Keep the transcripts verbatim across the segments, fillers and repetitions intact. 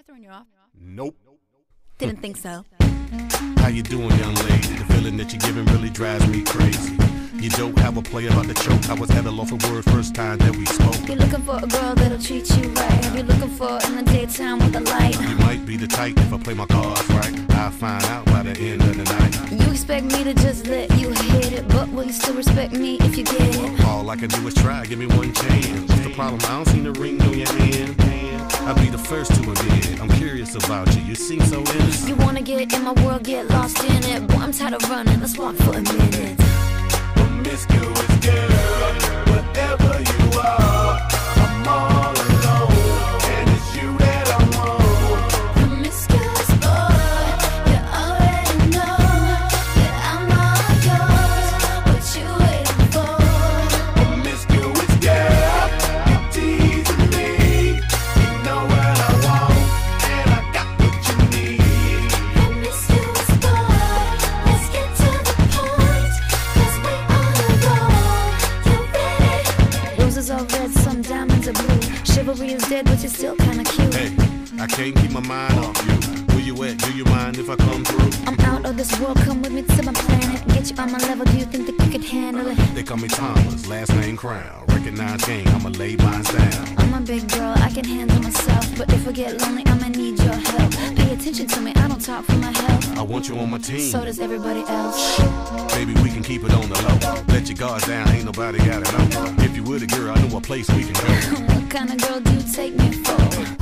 I throwing you off? Nope. Didn't think so. How you doing, young lady? The feeling that you're giving really drives me crazy. You don't have a play about the choke. I was at a loss for word first time that we spoke. You're looking for a girl that'll treat you right. You're looking for in the daytime with a light. You might be the type if I play my cards right. I'll find out by the end of the night. You expect me to just let you hit it, but will you still respect me if you get it? All I can do is try, give me one chance. What's the problem? I don't see the ring on your hand. I'll be the first to admit I'm curious about you, you seem so innocent. You wanna get in my world, get lost in it. Boy, I'm tired of running, let's walk for a minute. Promiscuous girl, whatever you are, I'm all alone, and it's you that I want. Promiscuous boy, you already know that I'm all yours. What you waiting for? Promiscuous girl, you're teasing me. You know what I want, and I got what you need. Promiscuous boy, let's get to the point, 'cause we on a roll. You ready? Roses are red, some diamonds are blue. Chivalry is dead, but you're still kinda cute. Hey, I can't keep my mind off you. Where you at? Do you mind if I come through? I'm out of this world, come with me to my planet. Get you on my level, do you think that you could handle it? They call me Thomas, last name Crown. Recognize game, I'ma lay mine down. I'm a big girl, I can handle myself. But if I get lonely, I'ma need your help. Pay attention to me, I don't talk for my health. I want you on my team. So does everybody else. Baby, we can keep it on the low. Let your guards down, ain't nobody got it know. If you were the girl, I know a place we can go. What kind of girl do you take me for?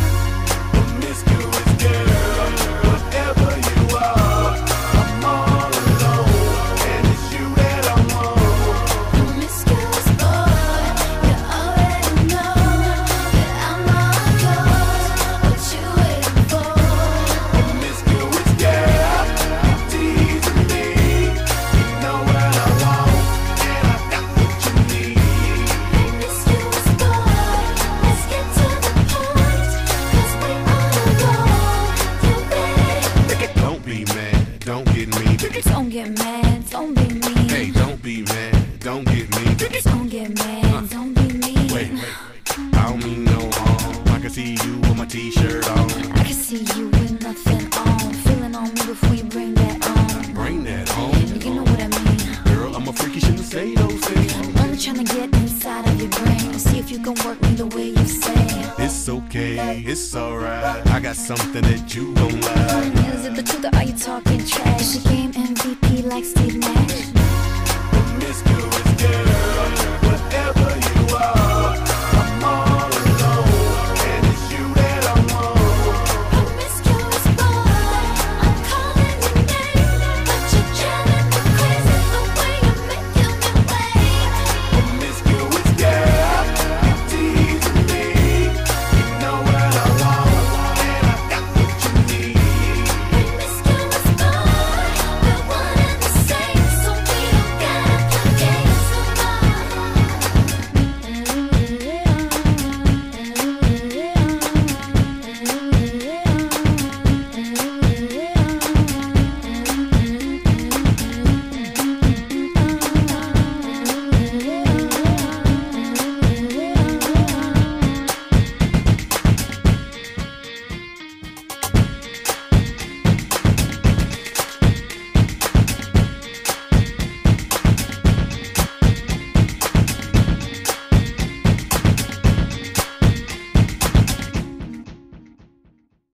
Promiscuous girl, whatever you are, I'm all alone, and it's you that I want. Promiscuous boy, you already know that I'm all yours. What you waiting for? Promiscuous girl, you teasing me. You know what I want, and I got what you need. Promiscuous boy, let's get to the point, 'cause we on a roll. You ready? Don't be mad, don't get me. Don't get mad, don't be mean. Hey, don't be mad, don't get me. Don't get mad, don't be mean. Wait, wait, I don't mean no harm. I can see you with my t-shirt on. I can see you with nothing on. Feeling on me before you bring that on. Bring that home. You know what I mean. Girl, I'm a freak, you shouldn't say those things. I'm only trying to get inside of your brain. See if you can work me the way you say. It's okay, it's alright. I got something that you don't like. Is it the truth or are you talking trash? Is your game M V P like Steve Nash?